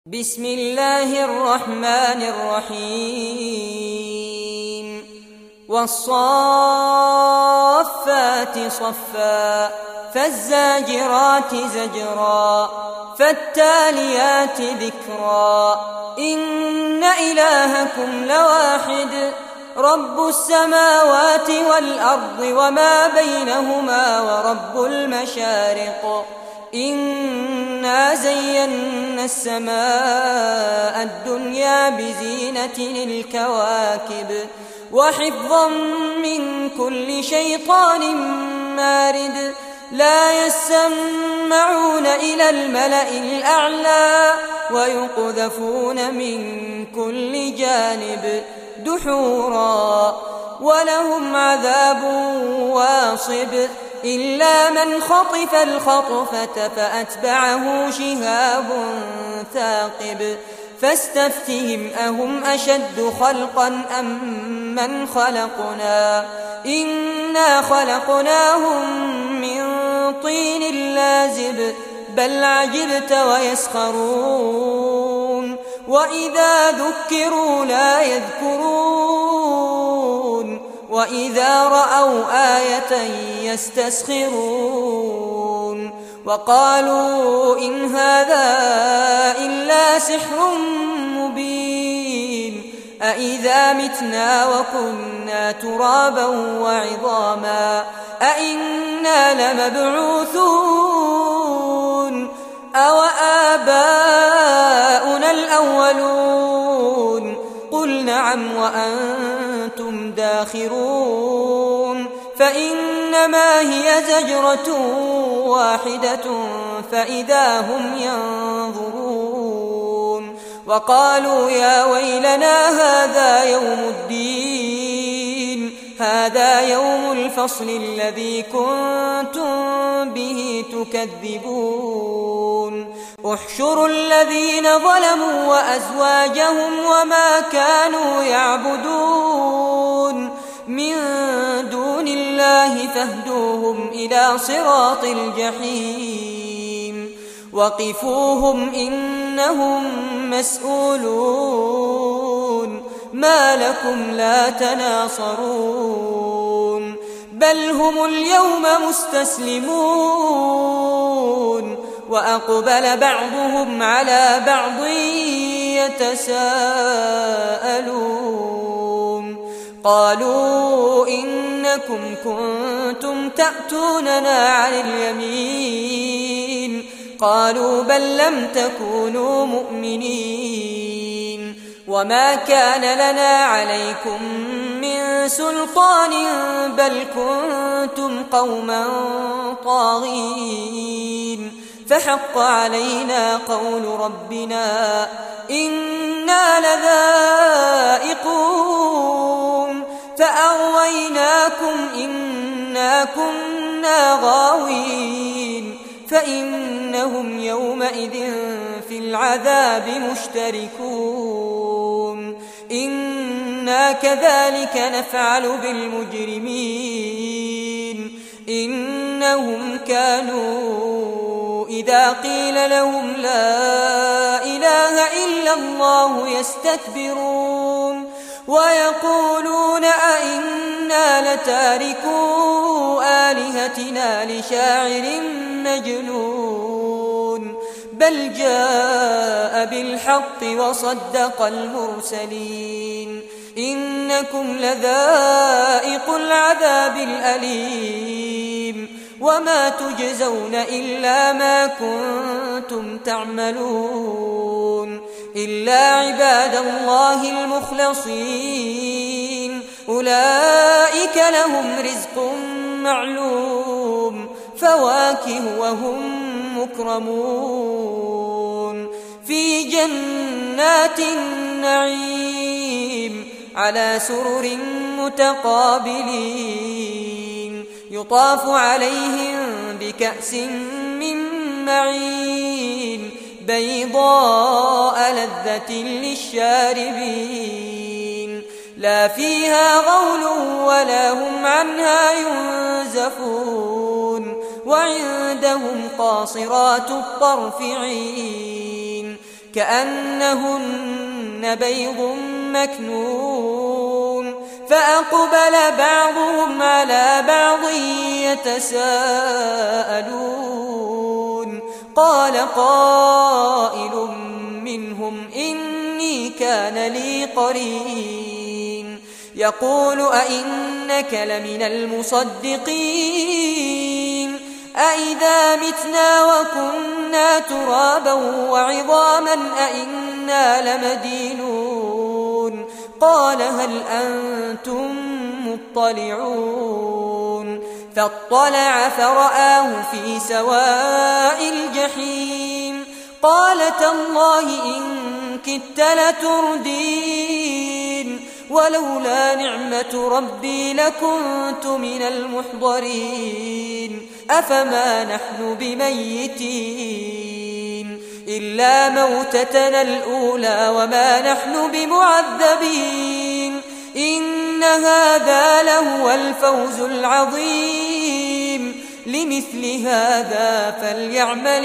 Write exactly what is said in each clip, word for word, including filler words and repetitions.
بسم الله الرحمن الرحيم والصافات صفا فالزاجرات زجرا فالتاليات ذكرا إن إلهكم لواحد رب السماوات والأرض وما بينهما ورب المشارق إنا زينا السماء الدنيا بزينة الكواكب وحفظا من كل شيطان مارد لا يسمعون إلى الملأ الأعلى ويقذفون من كل جانب دحورا ولهم عذاب واصب إلا من خطف الخطفة فأتبعه شهاب ثاقب فاستفتهم أهم أشد خلقا أم من خلقنا إنا خلقناهم من طين لازب بل عجبت ويسخرون وإذا ذكروا لا يذكرون وإذا رأوا آية يستسخرون وقالوا إن هذا إلا سحر مبين أإذا متنا وكنا ترابا وعظاما أإنا لمبعوثون أو آباؤنا الأولون قل نعم وأنتم داخرون فإنما هي زجرة واحدة فإذا هم ينظرون وقالوا يا ويلنا هذا يوم الدين هذا يوم الفصل الذي كنتم به تكذبون احشروا الذين ظلموا وأزواجهم وما كانوا يعبدون من دون الله فاهدوهم إلى صراط الجحيم وقفوهم إنهم مسؤولون ما لكم لا تناصرون بل هم اليوم مستسلمون وأقبل بعضهم على بعض يتساءلون قالوا إنكم كنتم تأتوننا عن اليمين قالوا بل لم تكونوا مؤمنين وما كان لنا عليكم من سلطان بل كنتم قوما طاغين فحق علينا قول ربنا إنا لذائقون فأغويناكم إنا كنا غاوين فإنهم يومئذ في العذاب مشتركون إنا كذلك نفعل بالمجرمين إنهم كانوا إذا قيل لهم لا إله إلا الله يستكبرون ويقولون أئنا لتاركو آلهتنا لشاعر مجنون بل جاء بالحق وصدق المرسلين إنكم لذائق العذاب الأليم وما تجزون إلا ما كنتم تعملون إلا عباد الله المخلصين أولئك لهم رزق معلوم فواكه وهم مكرمون في جنات النعيم على سرر متقابلين يطاف عليهم بكأس من معين بيضاء لذة للشاربين لا فيها غول ولا هم عنها ينزفون وعندهم قاصرات الطرف عين كأنهن بيض مكنون فأقبل بعضهم على بعض يتساءلون قال قائل منهم إني كان لي قرين يقول أئنك لمن المصدقين أئذا متنا وكنا ترابا وعظاما أئنا لمدينون قال هل أنتم مطلعون فاطلع فرآه في سواء الجحيم قال تالله إن كدت لتردين ولولا نعمة ربي لكنت من المحضرين أفما نحن بميتين إلا موتتنا الأولى وما نحن بمعذبين إن هذا لهو الفوز العظيم لمثل هذا فليعمل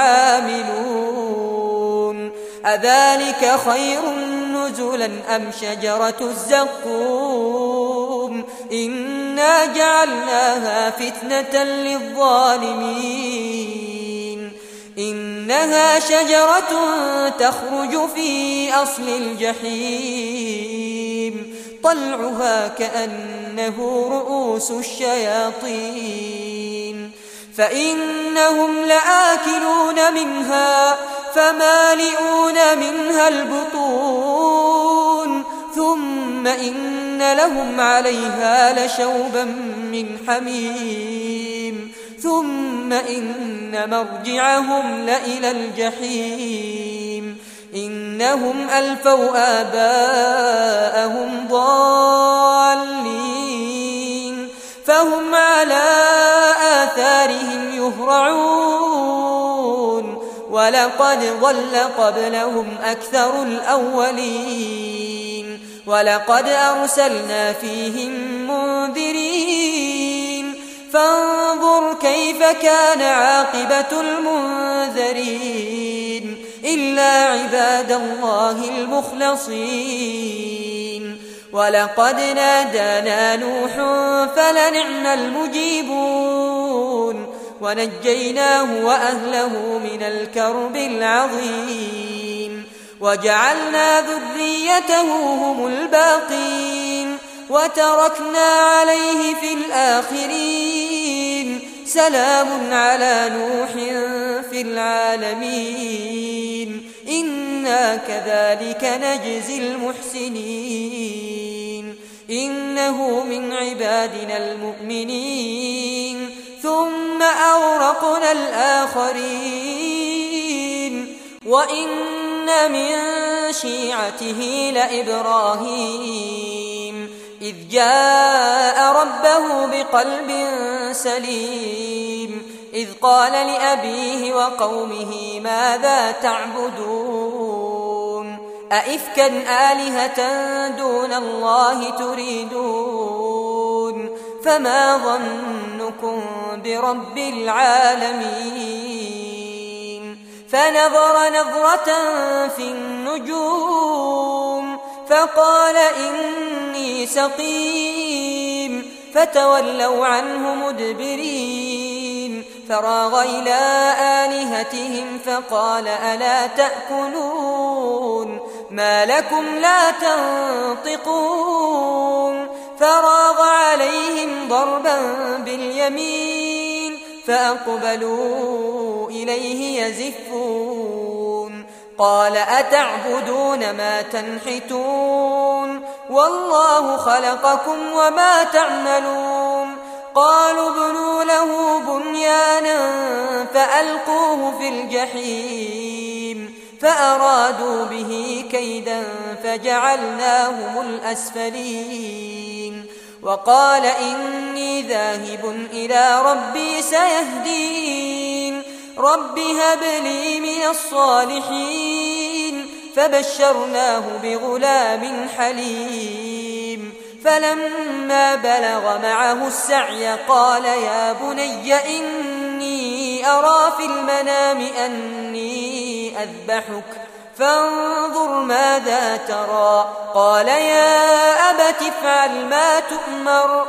العاملون أذلك خير نزلا أم شجرة الزقوم إنا جعلناها فتنة للظالمين إنها شجرة تخرج في أصل الجحيم طلعها كأنه رؤوس الشياطين فإنهم لآكلون منها فمالئون منها البطون ثم إن لهم عليها لشوبا من حميم ثم إن مرجعهم لإلى الجحيم إنهم ألفوا آباءهم ضالين فهم على آثارهم يهرعون ولقد ضل قبلهم أكثر الأولين ولقد أرسلنا فيهم منذرين فانظر كيف كان عاقبة المنذرين إلا عباد الله المخلصين ولقد نادانا نوح فلنعم المجيبون ونجيناه وأهله من الكرب العظيم وجعلنا ذريته هم الباقين وتركنا عليه في الآخرين سلام على نوح في العالمين إنا كذلك نجزي المحسنين إنه من عبادنا المؤمنين ثم أورقنا الآخرين وإن من شيعته لإبراهيم إذ جاء ربه بقلب سليم إذ قال لأبيه وقومه ماذا تعبدون أئفكا آلهة دون الله تريدون فما ظنكم برب العالمين فنظر نظرة في النجوم فقال إني سقيم فتولوا عنه مدبرين فراغ إلى آلهتهم فقال ألا تأكلون ما لكم لا تنطقون فراغ عليهم ضربا باليمين فأقبلوا إليه يزفون قال أتعبدون ما تنحتون والله خلقكم وما تعملون قالوا ابنوا له بنيانا فألقوه في الجحيم فأرادوا به كيدا فجعلناهم الأسفلين وقال إني ذاهب إلى ربي سيهدين رب هب لي من الصالحين فبشرناه بغلام حليم فلما بلغ معه السعي قال يا بني إني أرى في المنام أني أذبحك فانظر ماذا ترى قال يا أبت افعل ما تؤمر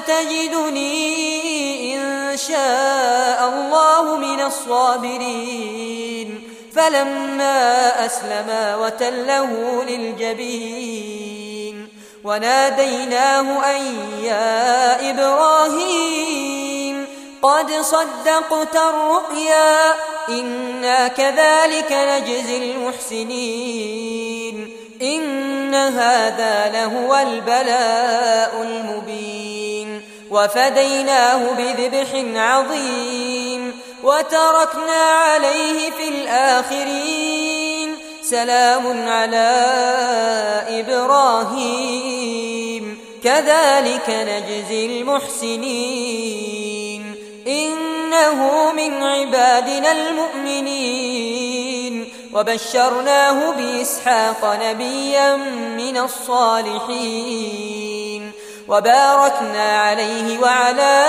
ستجدني إن شاء الله من الصابرين فلما أسلما وتله للجبين وناديناه أن يا إبراهيم قد صدقت الرؤيا إنا كذلك نجزي المحسنين إن هذا لهو البلاء المبين وفديناه بذبح عظيم وتركنا عليه في الآخرين سلام على إبراهيم كذلك نجزي المحسنين إنه من عبادنا المؤمنين وبشرناه بإسحاق نبيا من الصالحين وباركنا عليه وعلى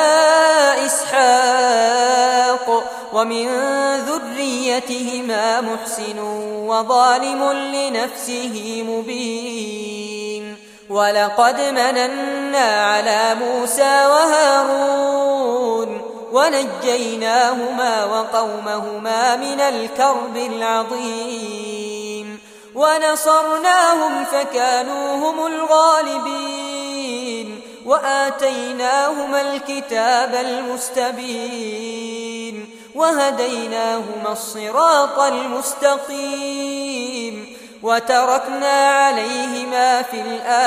إسحاق ومن ذريتهما محسن وظالم لنفسه مبين ولقد مننا على موسى وهارون ونجيناهما وقومهما من الكرب العظيم ونصرناهم فكانوا هم الغالبين وآتيناهما الكتاب المستبين وهديناهما الصراط المستقيم وتركنا عليهما في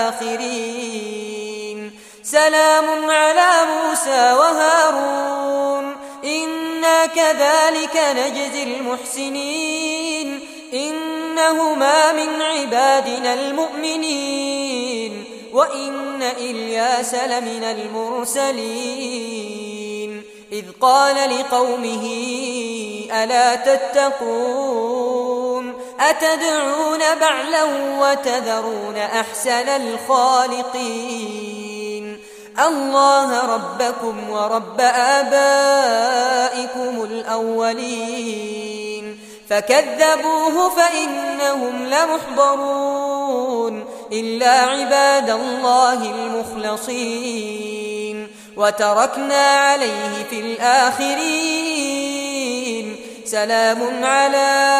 الآخرين سلام على موسى وهارون إنا كذلك نجزي المحسنين إنهما من عبادنا المؤمنين وإن إلياس لمن المرسلين إذ قال لقومه ألا تتقون أتدعون بعلا وتذرون أحسن الخالقين الله ربكم ورب آبائكم الأولين فكذبوه فإنهم لمحضرون إلا عباد الله المخلصين وتركنا عليه في الآخرين سلام على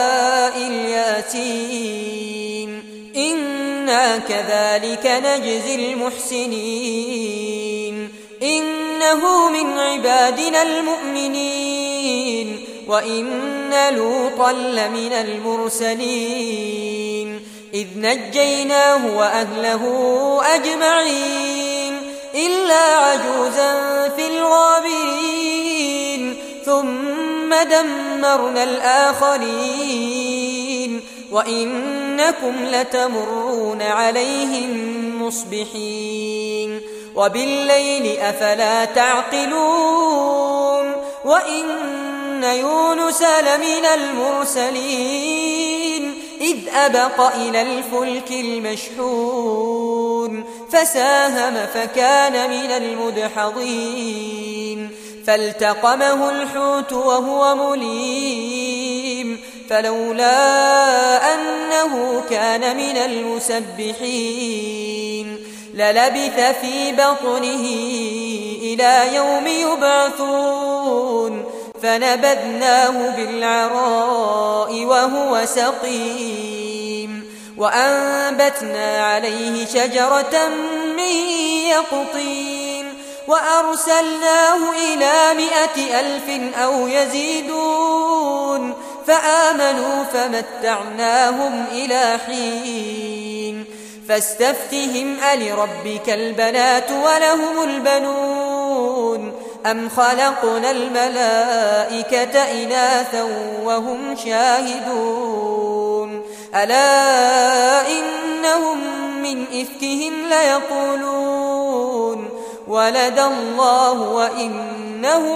الياسين إنا كذلك نجزي المحسنين إنه من عبادنا المؤمنين وإن لوطا لمن المرسلين إذ نجيناه وأهله أجمعين إلا عجوزا في الغابرين ثم دمرنا الآخرين وإنكم لتمرون عليهم مصبحين وبالليل أفلا تعقلون وإن يونس لمن المرسلين إذ أبق إلى الفلك المشحون فساهم فكان من المدحضين فالتقمه الحوت وهو مليم فلولا أنه كان من المسبحين للبث في بطنه إلى يوم يبعثون فنبذناه بالعراء وهو سقيم وأنبتنا عليه شجرة من يقطين وأرسلناه إلى مائة ألف أو يزيدون فآمنوا فمتعناهم إلى حين فاستفتهم ألربك البنات ولهم البنون أم خلقنا الملائكة إناثا وهم شاهدون ألا إنهم من إفكهم ليقولون ولد الله وإنهم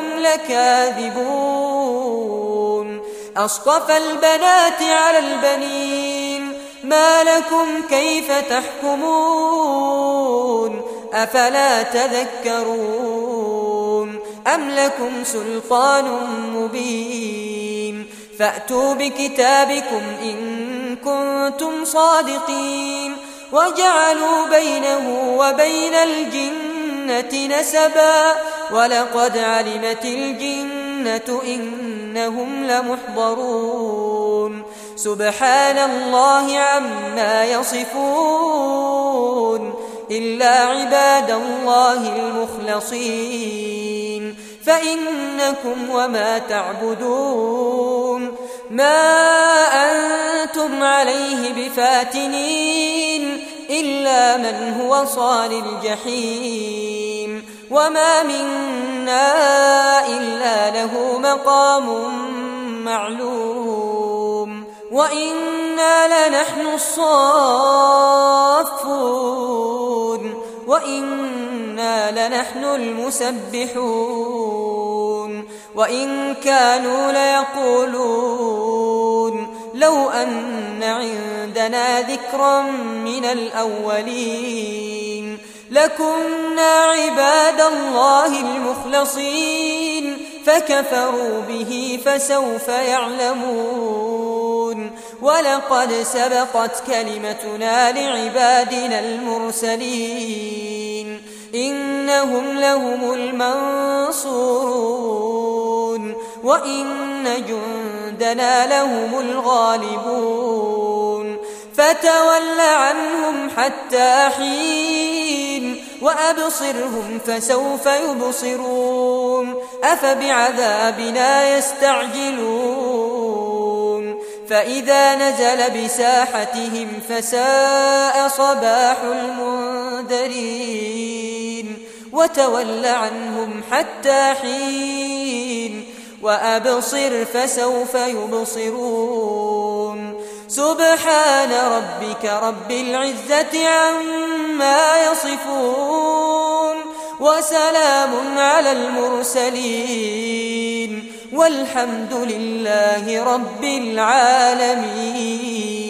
لكاذبون أصطفى البنات على البنين ما لكم كيف تحكمون أفلا تذكرون أم لكم سلطان مبين فأتوا بكتابكم إن كنتم صادقين وجعلوا بينه وبين الجنة نسبا ولقد علمت الجنة إنهم لمحضرون سبحان الله عما يصفون إلا عباد الله المخلصين فإنكم وما تعبدون ما أنتم عليه بفاتنين إلا من هو صال الجحيم وما منا إلا له مقام معلوم وإنا لنحن الصافون وإنا لنحن المسبحون وإن كانوا ليقولون لو أن عندنا ذكرا من الأولين لكنا عباد الله المخلصين فكفروا به فسوف يعلمون ولقد سبقت كلمتنا لعبادنا المرسلين إنهم لهم المنصورون وإن جندنا لهم الغالبون فتول عنهم حتى حين وأبصرهم فسوف يبصرون أفبعذابنا يستعجلون فإذا نزل بساحتهم فساء صباح المنذرين وتول عنهم حتى حين وأبصر فسوف يبصرون سبحان ربك رب العزة عما يصفون وسلام على المرسلين والحمد لله رب العالمين.